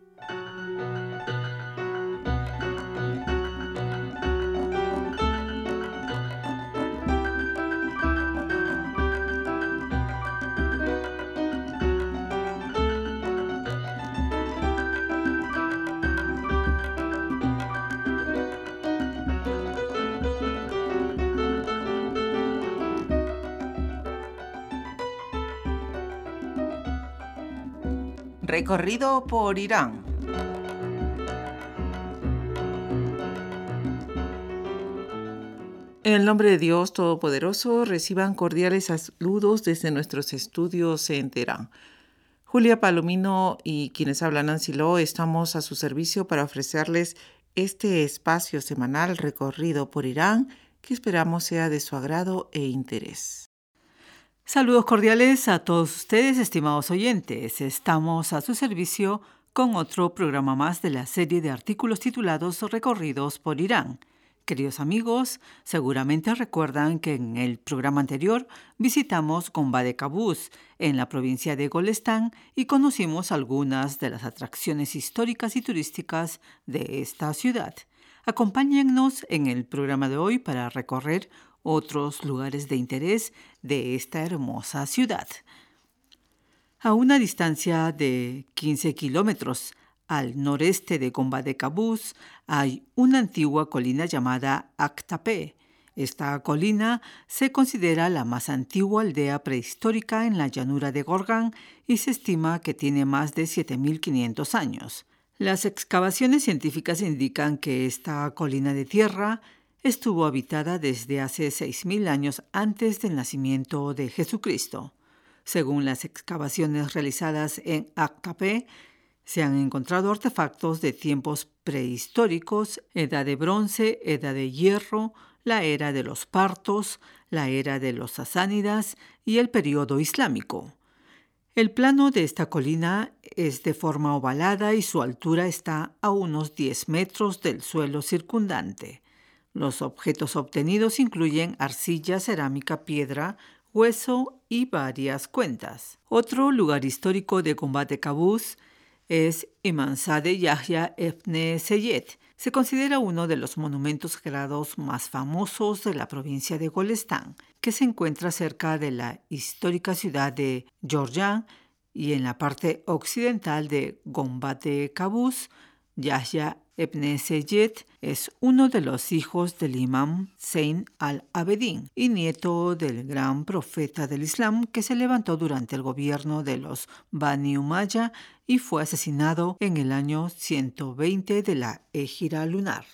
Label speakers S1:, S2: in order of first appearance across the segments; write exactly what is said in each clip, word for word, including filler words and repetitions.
S1: Recorrido por Irán. En el nombre de Dios Todopoderoso, reciban cordiales saludos desde nuestros estudios en Teherán. Julia Palomino y quienes hablan Nancy Lo estamos a su servicio para ofrecerles este espacio semanal recorrido por Irán que esperamos sea de su agrado e interés.
S2: Saludos cordiales a todos ustedes, estimados oyentes. Estamos a su servicio con otro programa más de la serie de artículos titulados Recorridos por Irán. Queridos amigos, seguramente recuerdan que en el programa anterior visitamos Gombad Qabus, en la provincia de Golestán, y conocimos algunas de las atracciones históricas y turísticas de esta ciudad. Acompáñennos en el programa de hoy para recorrer otros lugares de interés de esta hermosa ciudad. A una distancia de quince kilómetros al noreste de Gombad Qabus hay una antigua colina llamada Aktape. Esta colina se considera la más antigua aldea prehistórica en la llanura de Gorgan y se estima que tiene más de siete mil quinientos años. Las excavaciones científicas indican que esta colina de tierra estuvo habitada desde hace seis mil años antes del nacimiento de Jesucristo. Según las excavaciones realizadas en Aktape, se han encontrado artefactos de tiempos prehistóricos, edad de bronce, edad de hierro, la era de los partos, la era de los sasánidas y el periodo islámico. El plano de esta colina es de forma ovalada y su altura está a unos diez metros del suelo circundante. Los objetos obtenidos incluyen arcilla, cerámica, piedra, hueso y varias cuentas. Otro lugar histórico de Gombad Qabus es Imanzade Yahya Ebn Seyed. Se considera uno de los monumentos sagrados más famosos de la provincia de Golestán, que se encuentra cerca de la histórica ciudad de Jorjan y en la parte occidental de Gombad Qabus. Yahya Ebn Seyed es uno de los hijos del imam Zein al-Abedin y nieto del gran profeta del Islam que se levantó durante el gobierno de los Bani Umayya y fue asesinado en el año ciento veinte de la Égira lunar.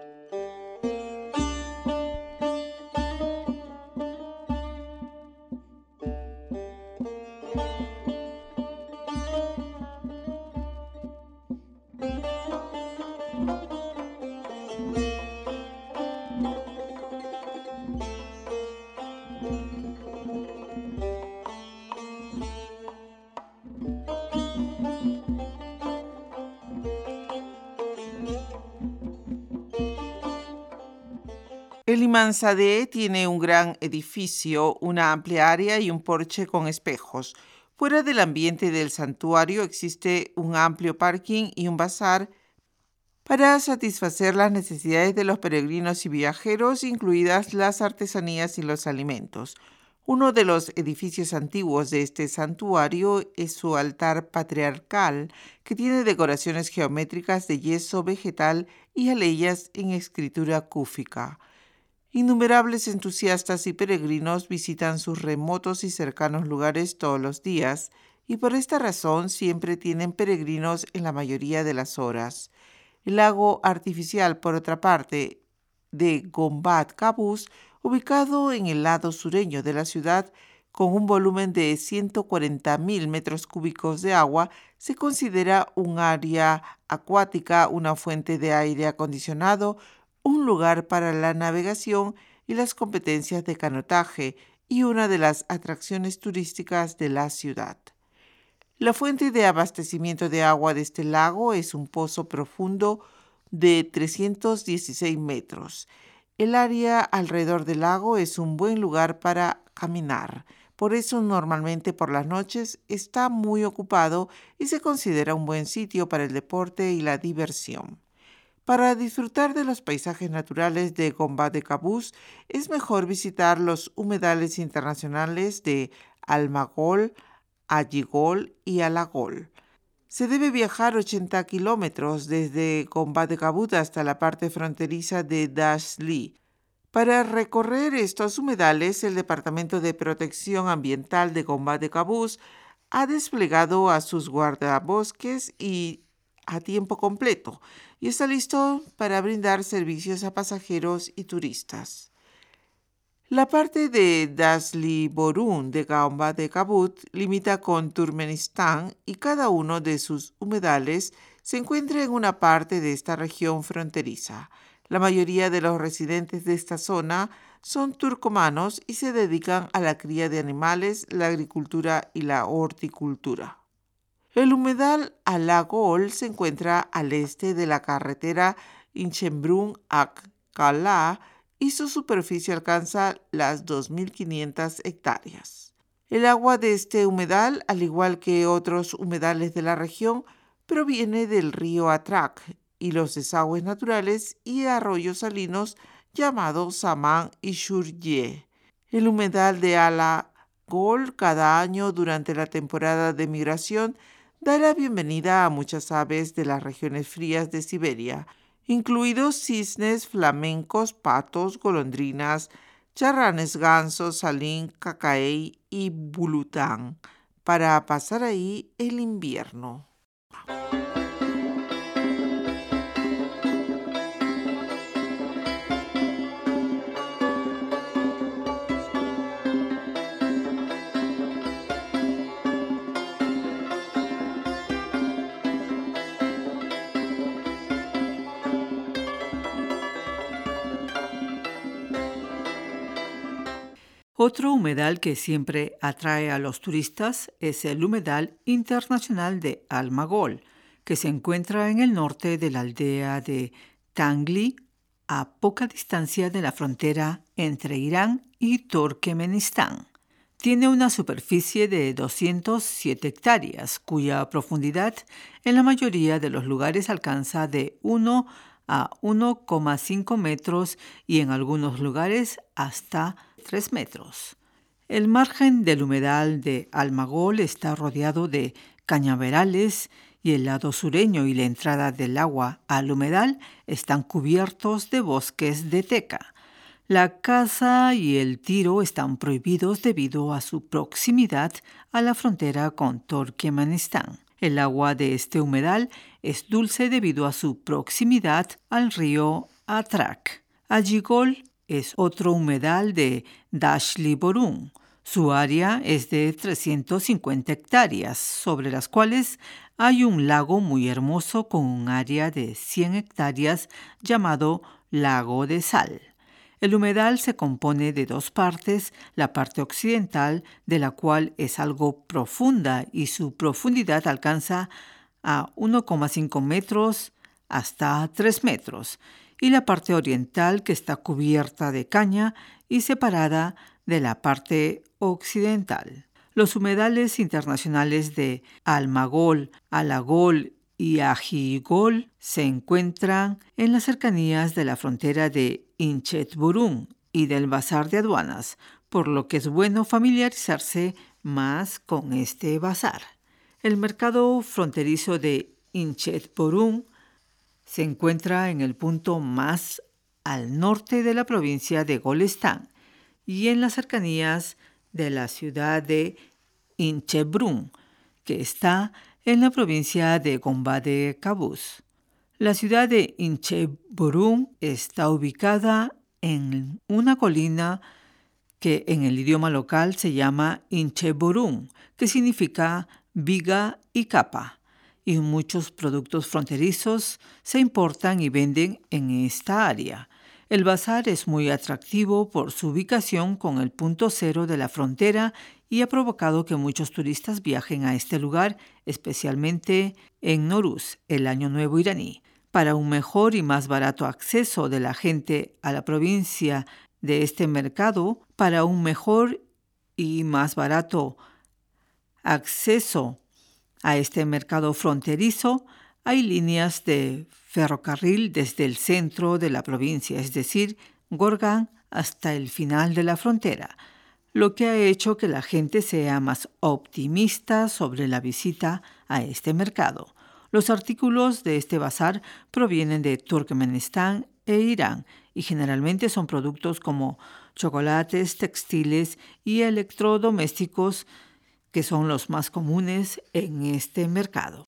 S1: El Imanzadeh tiene un gran edificio, una amplia área y un porche con espejos. Fuera del ambiente del santuario existe un amplio parking y un bazar para satisfacer las necesidades de los peregrinos y viajeros, incluidas las artesanías y los alimentos. Uno de los edificios antiguos de este santuario es su altar patriarcal, que tiene decoraciones geométricas de yeso vegetal y aleyas en escritura cúfica. Innumerables entusiastas y peregrinos visitan sus remotos y cercanos lugares todos los días y por esta razón siempre tienen peregrinos en la mayoría de las horas. El lago artificial, por otra parte, de Gombad Qabus, ubicado en el lado sureño de la ciudad, con un volumen de ciento cuarenta mil metros cúbicos de agua, se considera un área acuática, una fuente de aire acondicionado, un lugar para la navegación y las competencias de canotaje y una de las atracciones turísticas de la ciudad. La fuente de abastecimiento de agua de este lago es un pozo profundo de trescientos dieciséis metros. El área alrededor del lago es un buen lugar para caminar, Por eso normalmente por las noches está muy ocupado y se considera un buen sitio para el deporte y la diversión. Para disfrutar de los paisajes naturales de Gombad de Qabus es mejor visitar los humedales internacionales de Almagol, Ajigol y Alagol. Se debe viajar ochenta kilómetros desde Gombad de Qabus hasta la parte fronteriza de Dashtli. Para recorrer estos humedales, el Departamento de Protección Ambiental de Gombad de Qabus ha desplegado a sus guardabosques y a tiempo completo y está listo para brindar servicios a pasajeros y turistas. La parte de Dashtli Borun de Gombad de Qabus limita con Turkmenistán y cada uno de sus humedales se encuentra en una parte de esta región fronteriza. La mayoría de los residentes de esta zona son turcomanos y se dedican a la cría de animales, la agricultura y la horticultura. El humedal Alagol se encuentra al este de la carretera Inchembrun-Akqal'a y su superficie alcanza las dos mil quinientas hectáreas. El agua de este humedal, al igual que otros humedales de la región, proviene del río Atrak y los desagües naturales y arroyos salinos llamados Saman y Shurye. El humedal de Alagol cada año durante la temporada de migración da la bienvenida a muchas aves de las regiones frías de Siberia, incluidos cisnes, flamencos, patos, golondrinas, charranes, gansos, salín, cacaey y bulután, para pasar ahí el invierno.
S2: Otro humedal que siempre atrae a los turistas es el humedal internacional de Almagol, que se encuentra en el norte de la aldea de Tangli, a poca distancia de la frontera entre Irán y Turkmenistán. Tiene una superficie de doscientas siete hectáreas, cuya profundidad en la mayoría de los lugares alcanza de uno a uno coma cinco metros y en algunos lugares hasta tres metros. El margen del humedal de Almagol está rodeado de cañaverales y el lado sureño y la entrada del agua al humedal están cubiertos de bosques de teca. La caza y el tiro están prohibidos debido a su proximidad a la frontera con Turkmenistán. El agua de este humedal es dulce debido a su proximidad al río Atrak. Ajigol es otro humedal de Dashtli Borun. Su área es de trescientas cincuenta hectáreas, sobre las cuales hay un lago muy hermoso con un área de cien hectáreas llamado Lago de Sal. El humedal se compone de dos partes, la parte occidental, de la cual es algo profunda y su profundidad alcanza a uno coma cinco metros hasta tres metros, y la parte oriental, que está cubierta de caña y separada de la parte occidental. Los humedales internacionales de Almagol, Alagol y Ajigol se encuentran en las cercanías de la frontera de Inchetburun y del bazar de aduanas, por lo que es bueno familiarizarse más con este bazar. El mercado fronterizo de Inchetburun se encuentra en el punto más al norte de la provincia de Golestán y en las cercanías de la ciudad de Inchebrun, que está en la provincia de Gombad de Qabus. La ciudad de Incheburun está ubicada en una colina que en el idioma local se llama Incheburun, que significa viga y capa, y muchos productos fronterizos se importan y venden en esta área. El bazar es muy atractivo por su ubicación con el punto cero de la frontera y ha provocado que muchos turistas viajen a este lugar, especialmente en Nowruz, el Año Nuevo iraní. Para un mejor y más barato acceso de la gente a la provincia de este mercado, para un mejor y más barato acceso a este mercado fronterizo, hay líneas de ferrocarril desde el centro de la provincia, es decir, Gorgán, hasta el final de la frontera, lo que ha hecho que la gente sea más optimista sobre la visita a este mercado. Los artículos de este bazar provienen de Turkmenistán e Irán y generalmente son productos como chocolates, textiles y electrodomésticos, que son los más comunes en este mercado.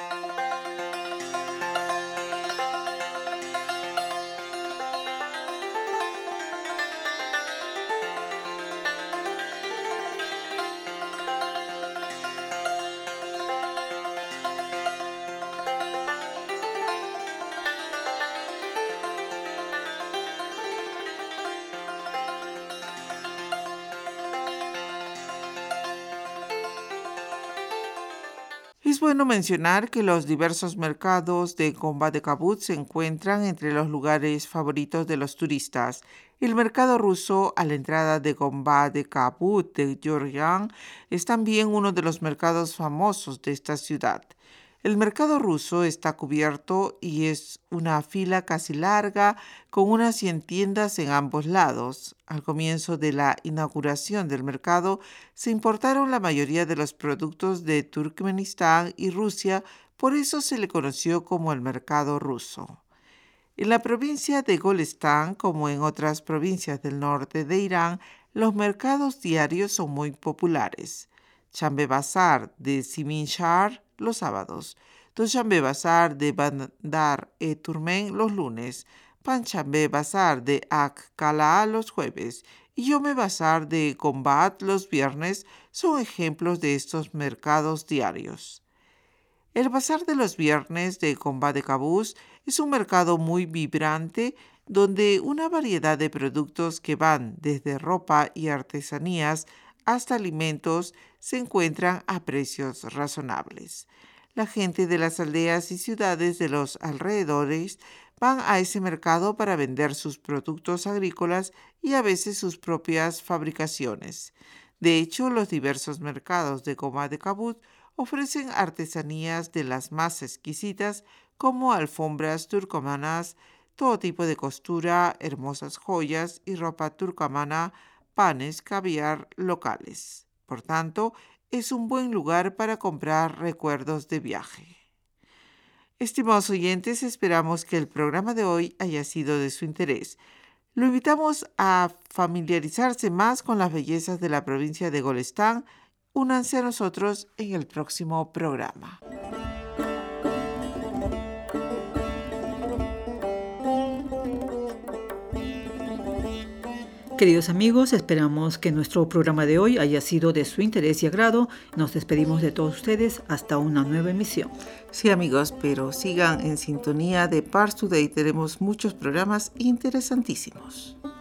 S1: Es bueno mencionar que los diversos mercados de Gombad-e-Kabut se encuentran entre los lugares favoritos de los turistas. El mercado ruso a la entrada de Gombad-e-Kabut de Georgian es también uno de los mercados famosos de esta ciudad. El mercado ruso está cubierto y es una fila casi larga con unas cien tiendas en ambos lados. Al comienzo de la inauguración del mercado se importaron la mayoría de los productos de Turkmenistán y Rusia, por eso se le conoció como el mercado ruso. En la provincia de Golestán, como en otras provincias del norte de Irán, los mercados diarios son muy populares. Chambé Bazar de Siminshahar los sábados, Dushanbe Bazar de Bandar-e-Turmen los lunes, Panchanbe Bazar de Ak-Kalaa los jueves y Yome Bazar de Gombad los viernes son ejemplos de estos mercados diarios. El bazar de los viernes de Gombad-e-Kabut es un mercado muy vibrante donde una variedad de productos que van desde ropa y artesanías hasta alimentos se encuentran a precios razonables. La gente de las aldeas y ciudades de los alrededores van a ese mercado para vender sus productos agrícolas y a veces sus propias fabricaciones. De hecho, los diversos mercados de Gombad-e-Kabut ofrecen artesanías de las más exquisitas como alfombras turcomanas, todo tipo de costura, hermosas joyas y ropa turcomana, panes, caviar locales. Por tanto, es un buen lugar para comprar recuerdos de viaje. Estimados oyentes, esperamos que el programa de hoy haya sido de su interés. Lo invitamos a familiarizarse más con las bellezas de la provincia de Golestán. Únanse a nosotros en el próximo programa.
S2: Queridos amigos, esperamos que nuestro programa de hoy haya sido de su interés y agrado. Nos despedimos de todos ustedes hasta una nueva emisión.
S1: Sí, amigos, pero sigan en sintonía de Pars Today. Tenemos muchos programas interesantísimos.